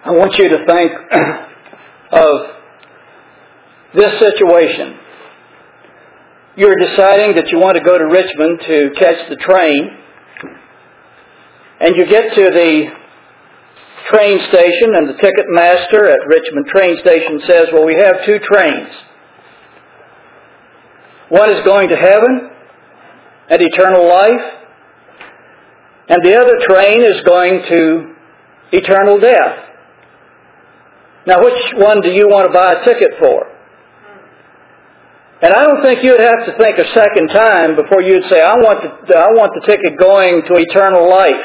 I want you to think of this situation. You're deciding that you want to go to Richmond to catch the train, and you get to the train station, and the ticket master at Richmond train station says, well, we have two trains. One is going to heaven and eternal life, and the other train is going to eternal death. Now, which one do you want to buy a ticket for? And I don't think you'd have to think a second time before you'd say, I want the ticket going to eternal life.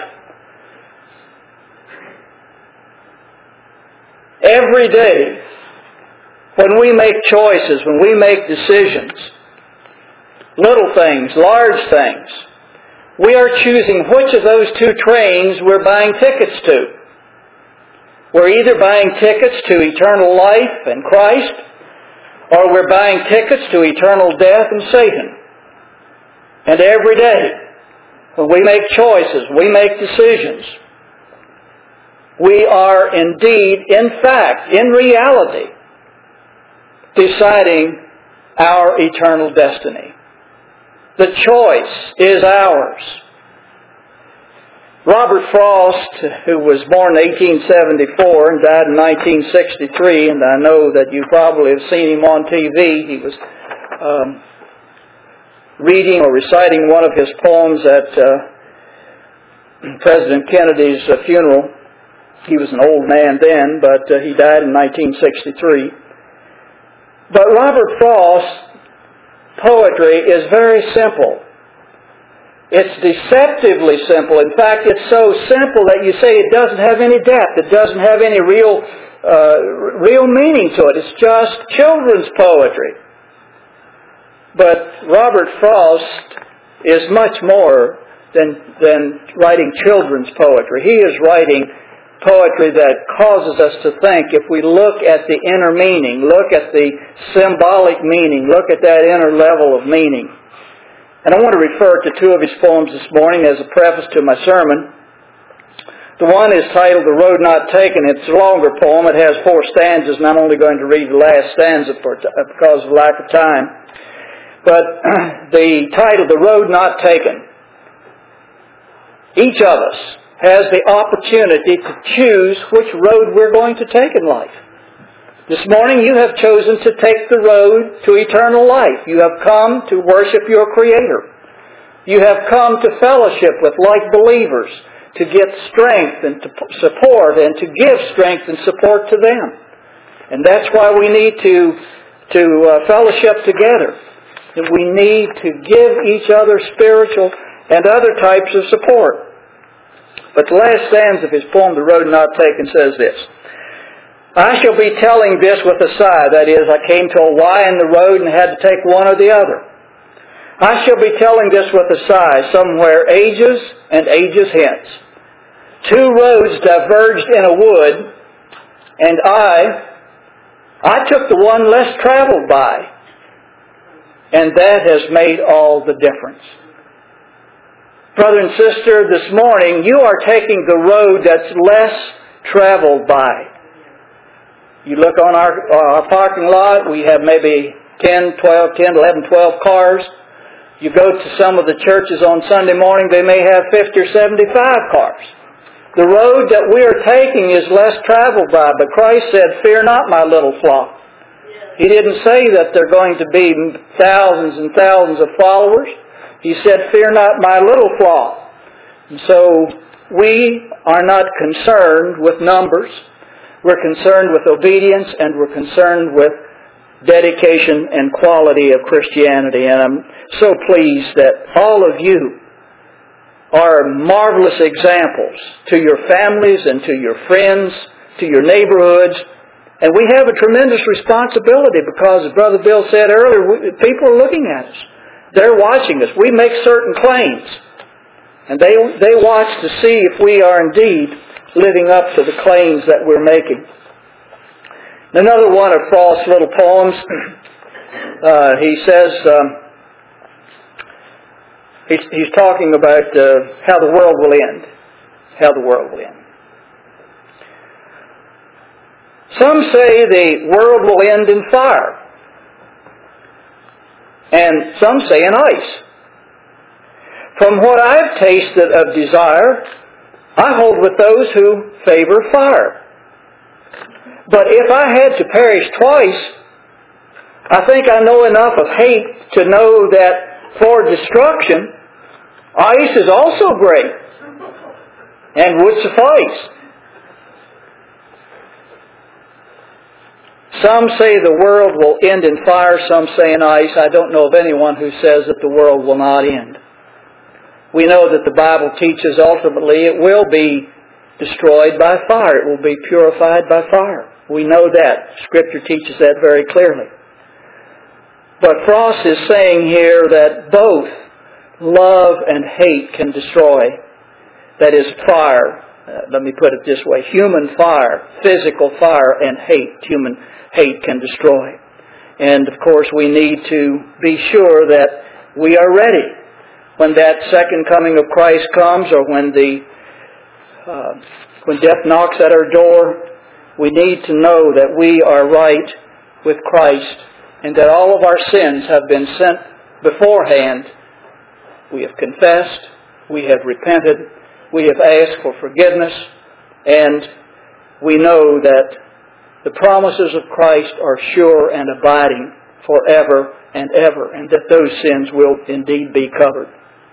Every day, when we make choices, when we make decisions, little things, large things, we are choosing which of those two trains we're buying tickets to. We're either buying tickets to eternal life and Christ, or we're buying tickets to eternal death and Satan. And every day, when we make choices, we make decisions, we are indeed, in fact, in reality, deciding our eternal destiny. The choice is ours. Robert Frost, who was born in 1874 and died in 1963, and I know that you probably have seen him on TV. He was reading or reciting one of his poems at President Kennedy's funeral. He was an old man then, but he died in 1963. But Robert Frost's poetry is very simple. It's deceptively simple. In fact, it's so simple that you say it doesn't have any depth. It doesn't have any real meaning to it. It's just children's poetry. But Robert Frost is much more than writing children's poetry. He is writing poetry that causes us to think. If we look at the inner meaning, look at the symbolic meaning, look at that inner level of meaning. And I want to refer to two of his poems this morning as a preface to my sermon. The one is titled The Road Not Taken. It's a longer poem. It has 4 stanzas, and I'm only going to read the last stanza because of lack of time. But the title, The Road Not Taken. Each of us has the opportunity to choose which road we're going to take in life. This morning you have chosen to take the road to eternal life. You have come to worship your Creator. You have come to fellowship with like believers, to get strength and to support and to give strength and support to them. And that's why we need to fellowship together. That we need to give each other spiritual and other types of support. But the last stanza of his poem, The Road Not Taken, says this. I shall be telling this with a sigh. That is, I came to a Y in the road and had to take one or the other. I shall be telling this with a sigh, somewhere ages and ages hence. 2 roads diverged in a wood, and I took the one less traveled by, and that has made all the difference. Brother and sister, this morning you are taking the road that's less traveled by. You look on our parking lot, we have maybe 10, 11, 12 cars. You go to some of the churches on Sunday morning, they may have 50 or 75 cars. The road that we are taking is less traveled by, but Christ said, fear not, my little flock. He didn't say that there are going to be thousands and thousands of followers. He said, fear not, my little flock. And so we are not concerned with numbers. We're concerned with obedience, and we're concerned with dedication and quality of Christianity. And I'm so pleased that all of you are marvelous examples to your families and to your friends, to your neighborhoods. And we have a tremendous responsibility because, as Brother Bill said earlier, people are looking at us. They're watching us. We make certain claims. And they watch to see if we are indeed living up to the claims that we're making. Another one of Frost's little poems, he says, he's talking about how the world will end. How the world will end. Some say the world will end in fire. And some say in ice. From what I've tasted of desire, I hold with those who favor fire. But if I had to perish twice, I think I know enough of hate to know that for destruction, ice is also great and would suffice. Some say the world will end in fire, some say in ice. I don't know of anyone who says that the world will not end. We know that the Bible teaches ultimately it will be destroyed by fire. It will be purified by fire. We know that. Scripture teaches that very clearly. But Frost is saying here that both love and hate can destroy. That is fire. Let me put it this way. Human fire, physical fire, and human hate can destroy. And of course we need to be sure that we are ready when that second coming of Christ comes, or when death knocks at our door. We need to know that we are right with Christ and that all of our sins have been sent beforehand. We have confessed, we have repented, we have asked for forgiveness, and we know that the promises of Christ are sure and abiding forever and ever, and that those sins will indeed be covered.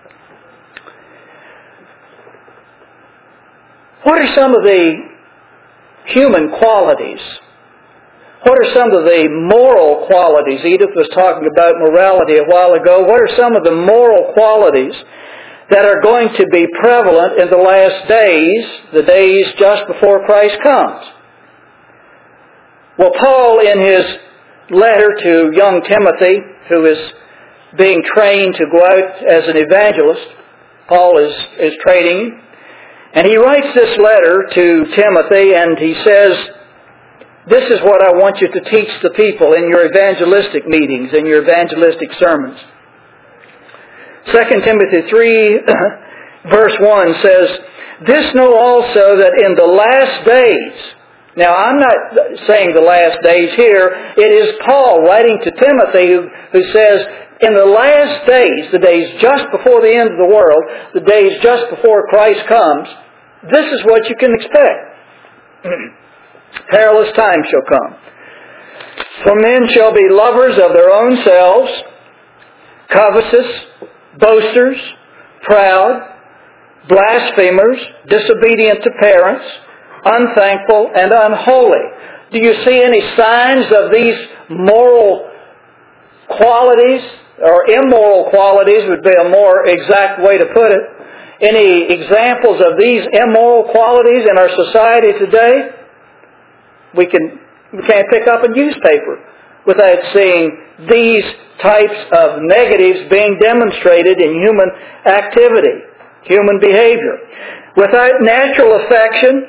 What are some of the human qualities? What are some of the moral qualities? Edith was talking about morality a while ago. What are some of the moral qualities that are going to be prevalent in the last days, the days just before Christ comes? Well, Paul, in his letter to young Timothy, who is being trained to go out as an evangelist, Paul is training him. And he writes this letter to Timothy, and he says, this is what I want you to teach the people in your evangelistic meetings, in your evangelistic sermons. 2 Timothy 3, verse 1 says, this know also that in the last days, now I'm not saying the last days here, it is Paul writing to Timothy who says, in the last days, the days just before the end of the world, the days just before Christ comes, this is what you can expect. Perilous times shall come. For men shall be lovers of their own selves, covetous, boasters, proud, blasphemers, disobedient to parents, unthankful, and unholy. Do you see any signs of these moral qualities, or immoral qualities would be a more exact way to put it? Any examples of these immoral qualities in our society today? We can't pick up a newspaper without seeing these types of negatives being demonstrated in human activity, human behavior. Without natural affection,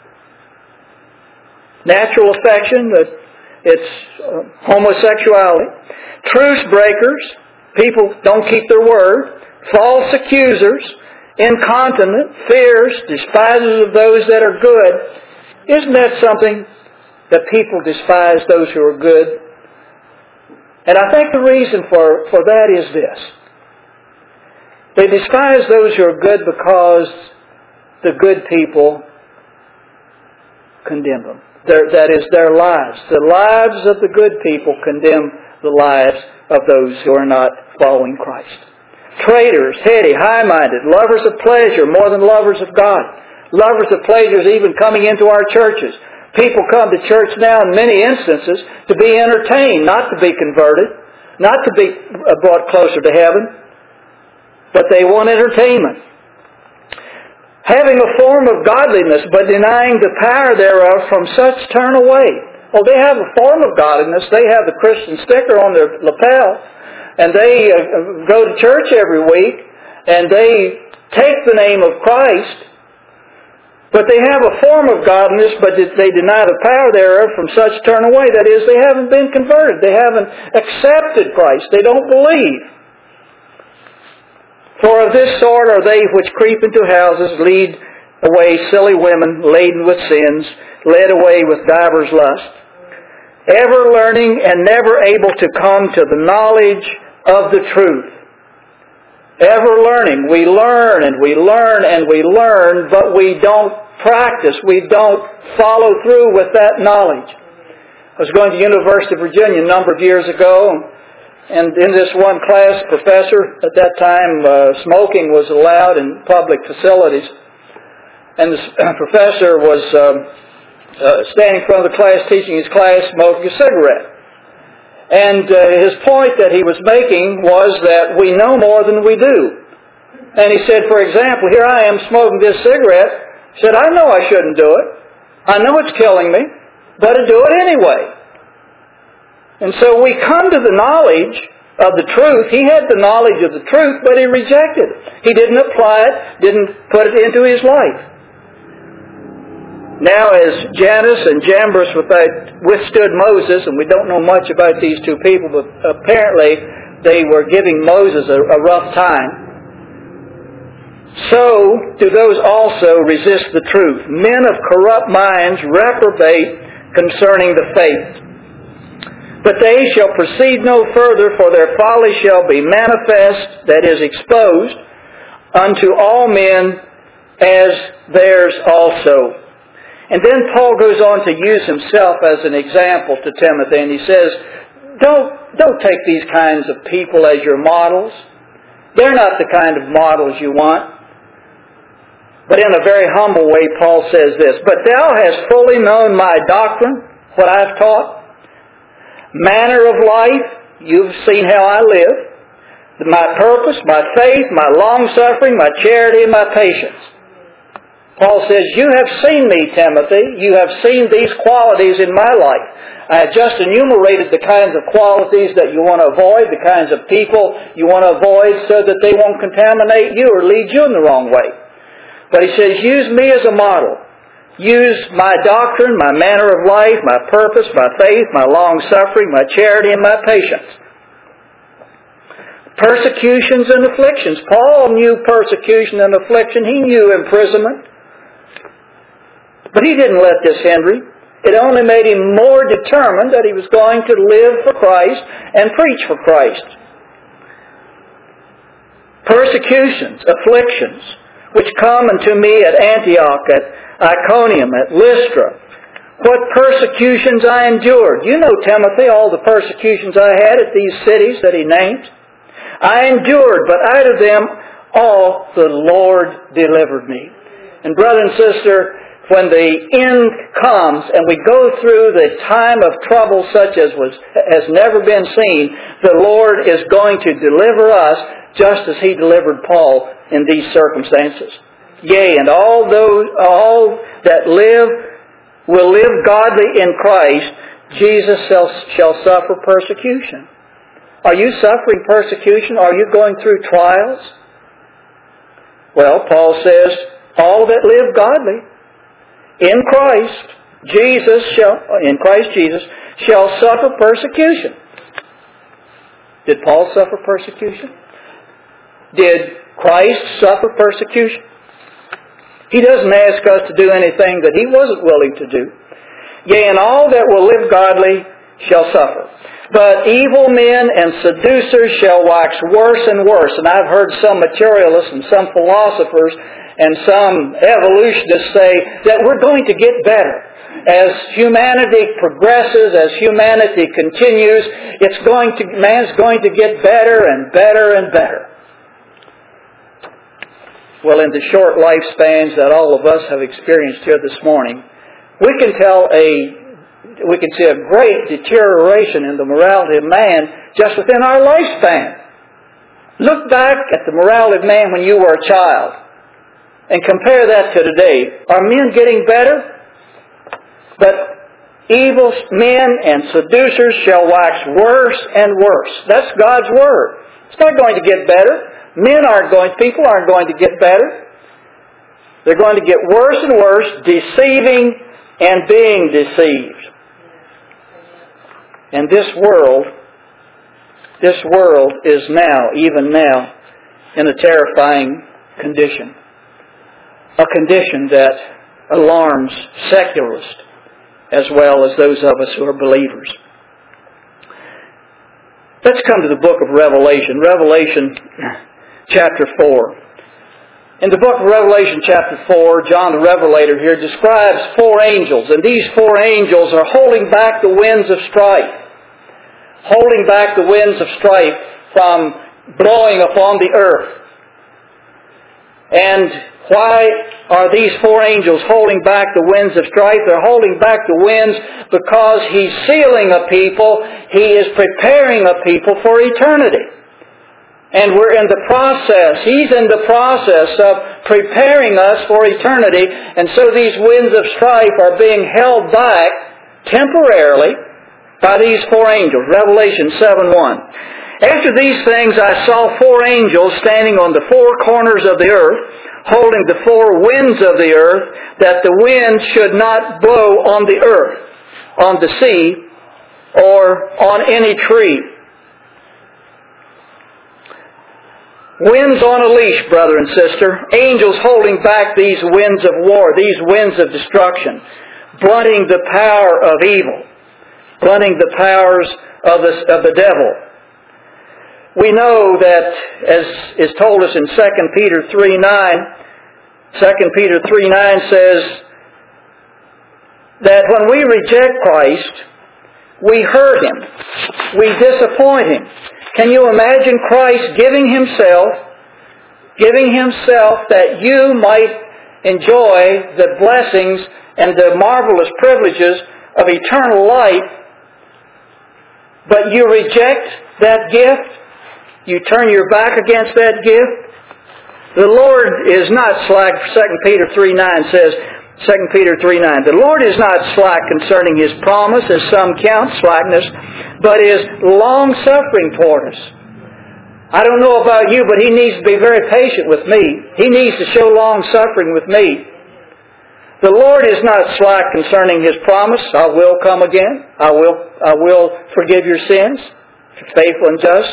it's homosexuality. Truce breakers, people don't keep their word. False accusers, incontinent, fierce, despisers of those that are good. Isn't that something that people despise those who are good? And I think the reason for that is this. They despise those who are good because the good people condemn them. That is their lives. The lives of the good people condemn the lives of those who are not following Christ. Traitors, heady, high-minded, lovers of pleasure more than lovers of God. Lovers of pleasure is even coming into our churches. People come to church now in many instances to be entertained, not to be converted, not to be brought closer to heaven, but they want entertainment. Having a form of godliness, but denying the power thereof, from such turn away. Well, they have a form of godliness. They have the Christian sticker on their lapel, and they go to church every week, and they take the name of Christ, but they have a form of godliness, but they deny the power thereof, from such turn away. That is, they haven't been converted. They haven't accepted Christ. They don't believe. For of this sort are they which creep into houses, lead away silly women laden with sins, led away with divers lusts, ever learning and never able to come to the knowledge of the truth. Ever learning. We learn and we learn and we learn, but we don't practice. We don't follow through with that knowledge. I was going to the University of Virginia a number of years ago, and in this one class, professor, at that time, smoking was allowed in public facilities. And the professor was standing in front of the class, teaching his class, smoking a cigarette. And his point that he was making was that we know more than we do. And he said, for example, here I am smoking this cigarette. He said, I know I shouldn't do it. I know it's killing me, but I do it anyway. And so we come to the knowledge of the truth. He had the knowledge of the truth, but he rejected it. He didn't apply it, didn't put it into his life. Now, as Jannes and Jambres withstood Moses, and we don't know much about these two people, but apparently they were giving Moses a rough time, so do those also resist the truth. Men of corrupt minds reprobate concerning the faith. But they shall proceed no further, for their folly shall be manifest, that is, exposed, unto all men as theirs also. And then Paul goes on to use himself as an example to Timothy, and he says, don't take these kinds of people as your models. They're not the kind of models you want. But in a very humble way, Paul says this, But thou hast fully known my doctrine, what I've taught, manner of life, you've seen how I live, my purpose, my faith, my long-suffering, my charity, and my patience. Paul says, you have seen me, Timothy. You have seen these qualities in my life. I have just enumerated the kinds of qualities that you want to avoid, the kinds of people you want to avoid so that they won't contaminate you or lead you in the wrong way. But he says, use me as a model. Use my doctrine, my manner of life, my purpose, my faith, my long-suffering, my charity, and my patience. Persecutions and afflictions. Paul knew persecution and affliction. He knew imprisonment. But he didn't let this hinder him. It only made him more determined that he was going to live for Christ and preach for Christ. Persecutions, afflictions, which come unto me at Antioch, at Iconium, at Lystra. What persecutions I endured. You know, Timothy, all the persecutions I had at these cities that he named. I endured, but out of them all the Lord delivered me. And brother and sister, when the end comes and we go through the time of trouble such as has never been seen, the Lord is going to deliver us just as He delivered Paul in these circumstances. Yea, and all that will live godly in Christ, Jesus shall suffer persecution. Are you suffering persecution? Are you going through trials? Well, Paul says, all that live godly in Christ Jesus shall suffer persecution. Did Paul suffer persecution? Did Christ suffer persecution? He doesn't ask us to do anything that He wasn't willing to do. Yea, and all that will live godly shall suffer. But evil men and seducers shall wax worse and worse. And I've heard some materialists and some philosophers and some evolutionists say that we're going to get better. As humanity progresses, as humanity continues, man's going to get better and better and better. Well, in the short lifespans that all of us have experienced here this morning, we can see a great deterioration in the morality of man just within our lifespan. Look back at the morality of man when you were a child and compare that to today. Are men getting better? But evil men and seducers shall wax worse and worse. That's God's Word. It's not going to get better. People aren't going to get better. They're going to get worse and worse, deceiving and being deceived. And this world is now, even now, in a terrifying condition. a condition that alarms secularists as well as those of us who are believers. Let's come to the book of Revelation. Revelation chapter 4. In the book of Revelation chapter 4, John the Revelator here describes 4 angels. And these 4 angels are holding back the winds of strife. Holding back the winds of strife from blowing upon the earth. And why are these 4 angels holding back the winds of strife? They're holding back the winds because He's sealing a people. He is preparing a people for eternity. And we're in the process. He's in the process of preparing us for eternity. And so these winds of strife are being held back temporarily by these 4 angels. Revelation 7:1. After these things I saw 4 angels standing on the 4 corners of the earth, holding the 4 winds of the earth, that the wind should not blow on the earth, on the sea, or on any tree. Winds on a leash, brother and sister. Angels holding back these winds of war, these winds of destruction, blunting the power of evil, blunting the powers of the devil. We know that, as is told us in 2 Peter 3:9, 2 Peter 3:9 says that when we reject Christ, we hurt Him, we disappoint Him. Can you imagine Christ giving Himself that you might enjoy the blessings and the marvelous privileges of eternal life, but you reject that gift? You turn your back against that gift? The Lord is not slack. 2 Peter 3:9 says, 2 Peter 3:9, the Lord is not slack concerning His promise, as some count slackness, but is long-suffering toward us. I don't know about you, but He needs to be very patient with me. He needs to show long-suffering with me. The Lord is not slack concerning His promise. I will come again. I will forgive your sins. Faithful and just.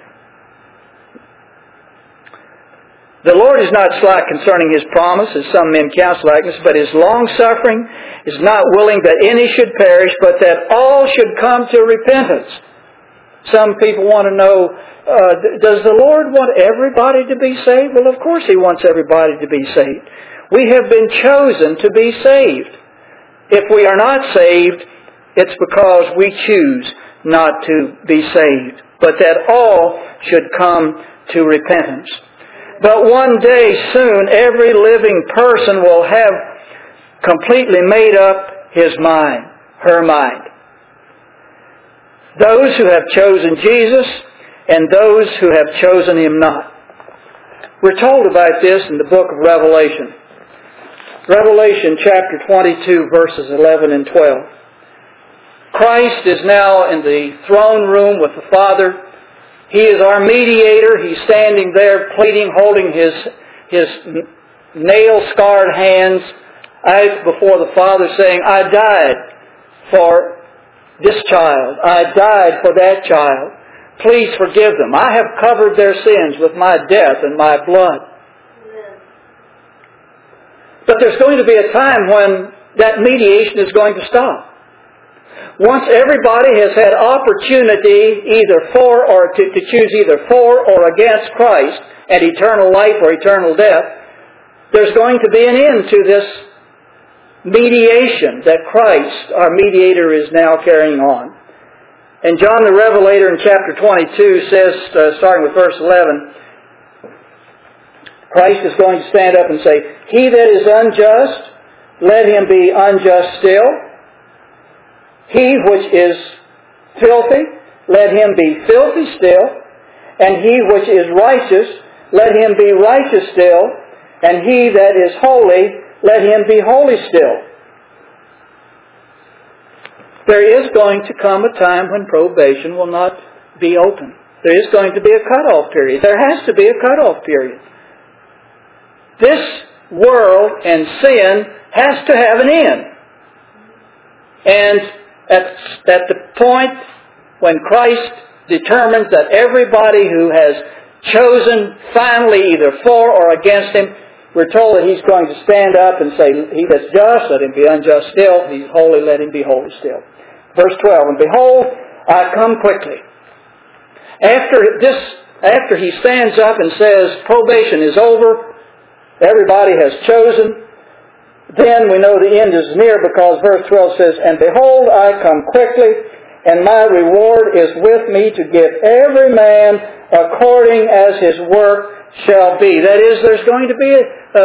The Lord is not slack concerning His promise, as some men count slackness, but is long-suffering, is not willing that any should perish, but that all should come to repentance. Some people want to know, does the Lord want everybody to be saved? Well, of course He wants everybody to be saved. We have been chosen to be saved. If we are not saved, it's because we choose not to be saved, but that all should come to repentance. But one day soon, every living person will have completely made up his mind, her mind. Those who have chosen Jesus and those who have chosen Him not. We're told about this in the book of Revelation. Revelation chapter 22, verses 11 and 12. Christ is now in the throne room with the Father. He is our mediator. He's standing there pleading, holding his nail-scarred hands out before the Father, saying, I died for this child. I died for that child. Please forgive them. I have covered their sins with my death and my blood. But there's going to be a time when that mediation is going to stop. Once everybody has had opportunity either for or to choose either for or against Christ and eternal life or eternal death, there's going to be an end to this mediation that Christ, our mediator, is now carrying on. And John the Revelator in chapter 22 says, starting with verse 11, Christ is going to stand up and say, He that is unjust, let him be unjust still. He which is filthy, let him be filthy still. And he which is righteous, let him be righteous still. And he that is holy, let him be holy still. There is going to come a time when probation will not be open. There is going to be a cutoff period. There has to be a cutoff period. This world and sin has to have an end. And at the point when Christ determines that everybody who has chosen finally either for or against Him We're told that He's going to stand up and say, he that's just, let him be unjust still. He's holy, let him be holy still. Verse 12, and behold, I come quickly. After He stands up and says, probation is over, everybody has chosen, then we know the end is near, because verse 12 says, and behold, I come quickly, and my reward is with me to give every man according as his work shall be. That is, there's going to be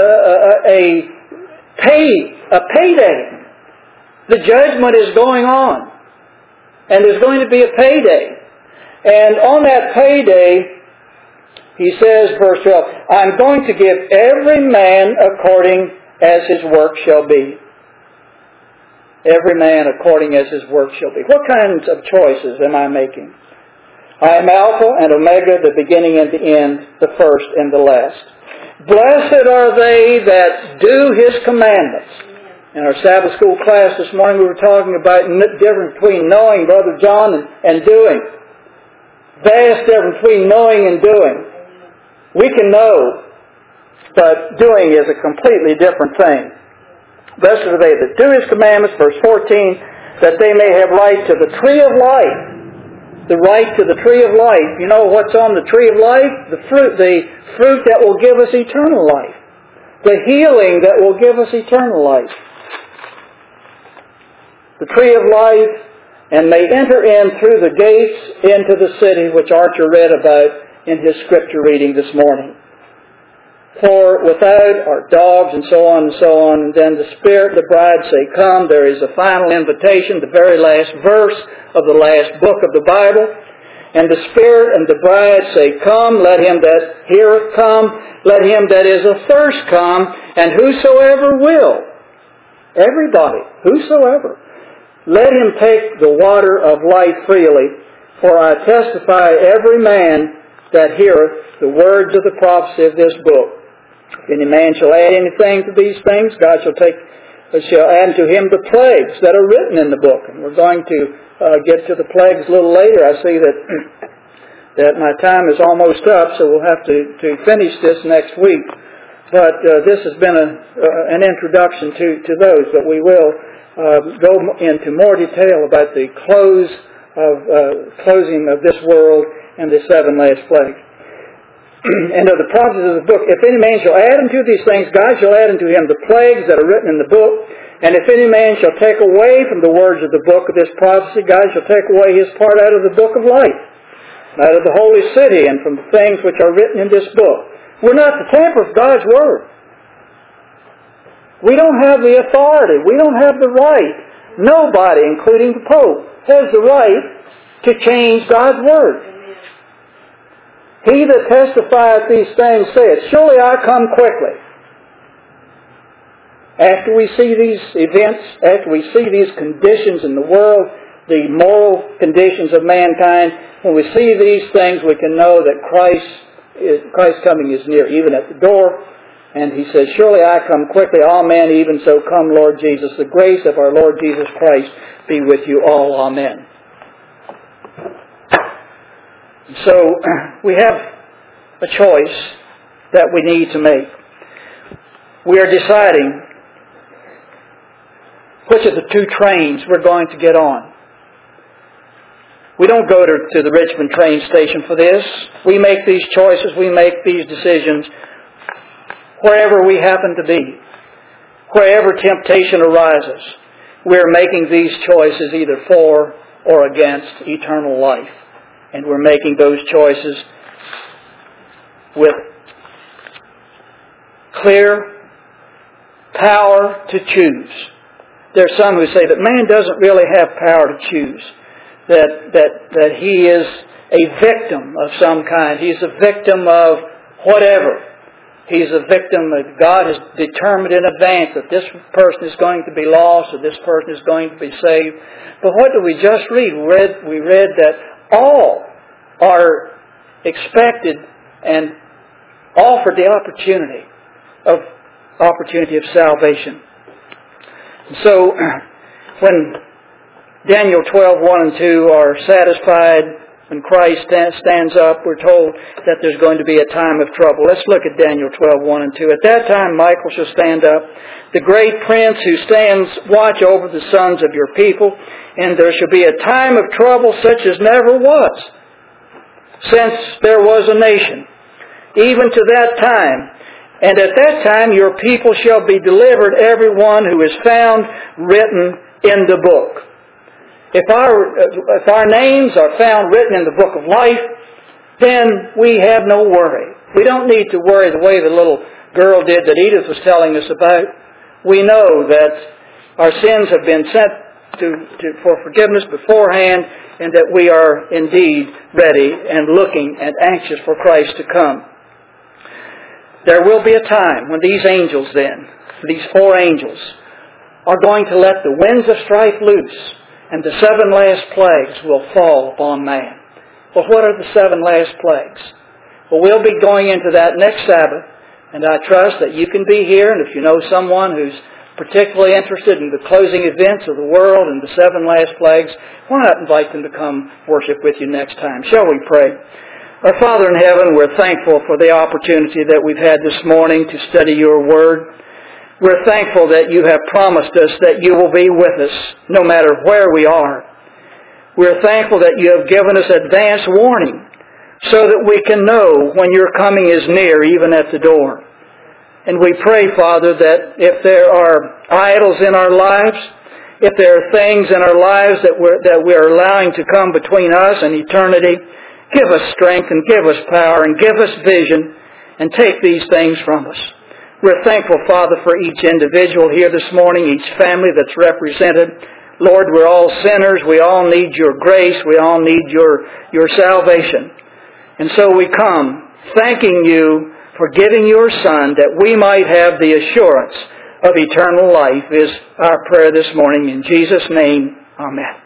a payday. The judgment is going on, and there's going to be a payday. And on that payday, He says, verse 12, I'm going to give every man according as his work shall be. Every man according as his work shall be. What kinds of choices am I making? I am Alpha and Omega, the beginning and the end, the first and the last. Blessed are they that do His commandments. In our Sabbath school class this morning we were talking about the difference between knowing, Brother John, and doing. Vast difference between knowing and doing. We can know, but doing is a completely different thing. Blessed are they that do His commandments, verse 14, that they may have right to the tree of life. The right to the tree of life. You know what's on the tree of life? The fruit that will give us eternal life. The healing that will give us eternal life. The tree of life, and may enter in through the gates into the city, which Archer read about in his scripture reading this morning. For without are dogs, and so on and so on. And then the Spirit and the bride say, come. There is a final invitation, the very last verse of the last book of the Bible. And the Spirit and the bride say, come. Let him that heareth come. Let him that is athirst come. And whosoever will, everybody, whosoever, let him take the water of life freely. For I testify every man that heareth the words of the prophecy of this book. If any man shall add anything to these things, God shall add to him the plagues that are written in the book. And we're going to get to the plagues a little later. I see that my time is almost up, so we'll have to finish this next week. But this has been an introduction to those. But we will go into more detail about the closing of this world and the 7 last plagues. And of the prophecies of the book, if any man shall add unto these things, God shall add unto him the plagues that are written in the book. And if any man shall take away from the words of the book of this prophecy, God shall take away his part out of the book of life, out of the holy city, and from the things which are written in this book. We're not to tamper with God's word. We don't have the authority. We don't have the right. Nobody, including the Pope, has the right to change God's word. He that testifieth these things saith, surely I come quickly. After we see these events, after we see these conditions in the world, the moral conditions of mankind, when we see these things, we can know that Christ's coming is near, even at the door. And He says, surely I come quickly. Amen. Even so come, Lord Jesus. The grace of our Lord Jesus Christ be with you all. Amen. So we have a choice that we need to make. We are deciding which of the 2 trains we're going to get on. We don't go to the Richmond train station for this. We make these choices, we make these decisions wherever we happen to be, wherever temptation arises. We're making these choices either for or against eternal life. And we're making those choices with clear power to choose. There are some who say that man doesn't really have power to choose, that he is a victim of some kind. He's a victim of whatever. He's a victim that God has determined in advance that this person is going to be lost or this person is going to be saved. But what did we just read? We read that all are expected and offered the opportunity of salvation. So when Daniel 12:1 and 2 are satisfied When Christ stands up, we're told that there's going to be a time of trouble. Let's look at Daniel 12:1 and 2. At that time Michael shall stand up, the great prince who stands watch over the sons of your people, and there shall be a time of trouble such as never was, since there was a nation, even to that time. And at that time your people shall be delivered, every one who is found written in the book. If our names are found written in the book of life, then we have no worry. We don't need to worry the way the little girl did that Edith was telling us about. We know that our sins have been sent for forgiveness beforehand, and that we are indeed ready and looking and anxious for Christ to come. There will be a time when these angels then, these 4 angels, are going to let the winds of strife loose, and the 7 last plagues will fall upon man. Well, what are the 7 last plagues? Well, we'll be going into that next Sabbath, and I trust that you can be here, and if you know someone who's particularly interested in the closing events of the world and the 7 last plagues, why not invite them to come worship with you next time? Shall we pray? Our Father in heaven, we're thankful for the opportunity that we've had this morning to study your Word. We're thankful that you have promised us that you will be with us no matter where we are. We're thankful that you have given us advance warning so that we can know when your coming is near, even at the door. And we pray, Father, that if there are idols in our lives, if there are things in our lives that we're allowing to come between us and eternity, give us strength and give us power and give us vision and take these things from us. We're thankful, Father, for each individual here this morning, each family that's represented. Lord, we're all sinners. We all need your grace. We all need your salvation. And so we come thanking you for giving your Son that we might have the assurance of eternal life is our prayer this morning. In Jesus' name, amen.